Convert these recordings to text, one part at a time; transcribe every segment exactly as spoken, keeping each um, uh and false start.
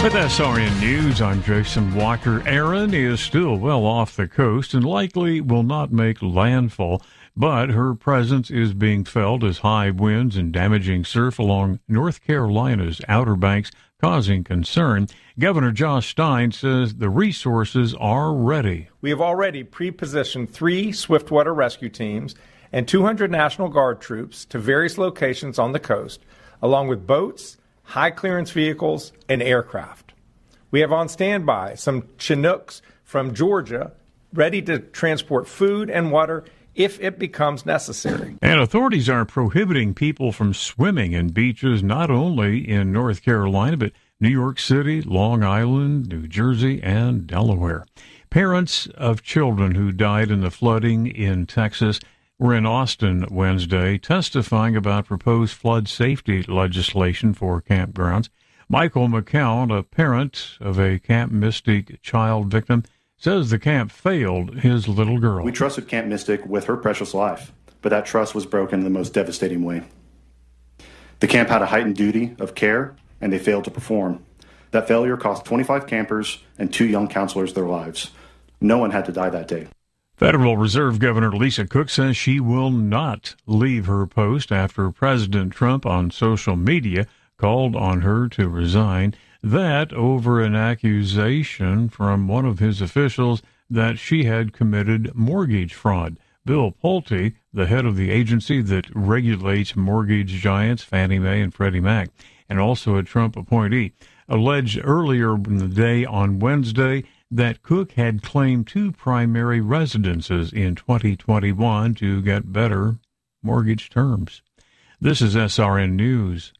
With S R N News, I'm Jason Walker. Erin is still well off the coast and likely will not make landfall, but her presence is being felt as high winds and damaging surf along North Carolina's Outer Banks causing concern. Governor Josh Stein says the resources are ready. We have already pre-positioned three swiftwater rescue teams and two hundred National Guard troops to various locations on the coast, along with boats, high-clearance vehicles, and aircraft. We have on standby some Chinooks from Georgia ready to transport food and water if it becomes necessary. And authorities are prohibiting people from swimming in beaches not only in North Carolina, but New York City, Long Island, New Jersey, and Delaware. Parents of children who died in the flooding in Texas were in Austin Wednesday testifying about proposed flood safety legislation for campgrounds. Michael McCown, a parent of a Camp Mystic child victim, says the camp failed his little girl. We trusted Camp Mystic with her precious life, but that trust was broken in the most devastating way. The camp had a heightened duty of care, and they failed to perform. That failure cost twenty-five campers and two young counselors their lives. No one had to die that day. Federal Reserve Governor Lisa Cook says she will not leave her post after President Trump on social media called on her to resign. That over an accusation from one of his officials that she had committed mortgage fraud. Bill Pulte, the head of the agency that regulates mortgage giants Fannie Mae and Freddie Mac, and also a Trump appointee, alleged earlier in the day on Wednesday that Cook had claimed two primary residences in twenty twenty-one to get better mortgage terms. This is S R N News.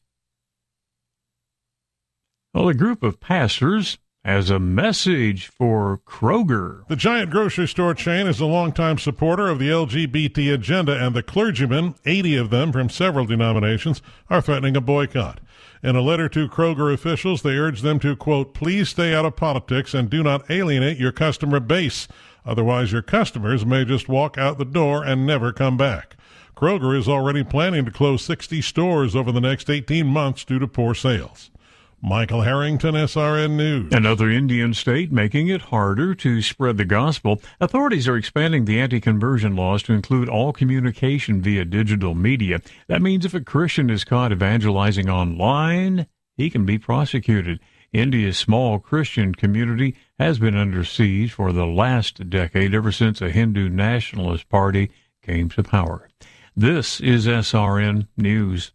Well, a group of pastors has a message for Kroger. The giant grocery store chain is a longtime supporter of the L G B T agenda, and the clergymen, eighty of them from several denominations, are threatening a boycott. In a letter to Kroger officials, they urge them to, quote, please stay out of politics and do not alienate your customer base. Otherwise, your customers may just walk out the door and never come back. Kroger is already planning to close sixty stores over the next eighteen months due to poor sales. Michael Harrington, S R N News. Another Indian state making it harder to spread the gospel. Authorities are expanding the anti-conversion laws to include all communication via digital media. That means if a Christian is caught evangelizing online, he can be prosecuted. India's small Christian community has been under siege for the last decade, ever since a Hindu nationalist party came to power. This is S R N News.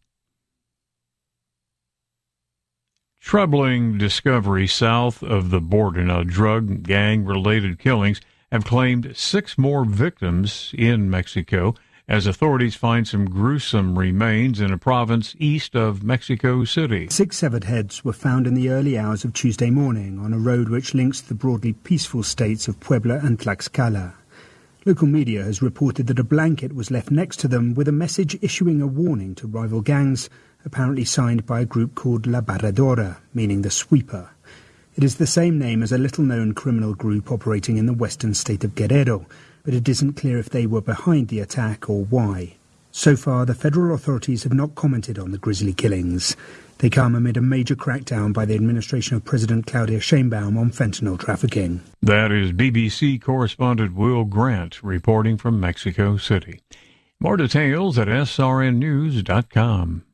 Troubling discovery south of the border. Now, drug gang-related killings have claimed six more victims in Mexico as authorities find some gruesome remains in a province east of Mexico City. Six severed heads were found in the early hours of Tuesday morning on a road which links the broadly peaceful states of Puebla and Tlaxcala. Local media has reported that a blanket was left next to them with a message issuing a warning to rival gangs, apparently signed by a group called La Barredora, meaning the sweeper. It is the same name as a little-known criminal group operating in the western state of Guerrero, but it isn't clear if they were behind the attack or why. So far, the federal authorities have not commented on the grisly killings. They come amid a major crackdown by the administration of President Claudia Sheinbaum on fentanyl trafficking. That is B B C correspondent Will Grant reporting from Mexico City. More details at S R N news dot com.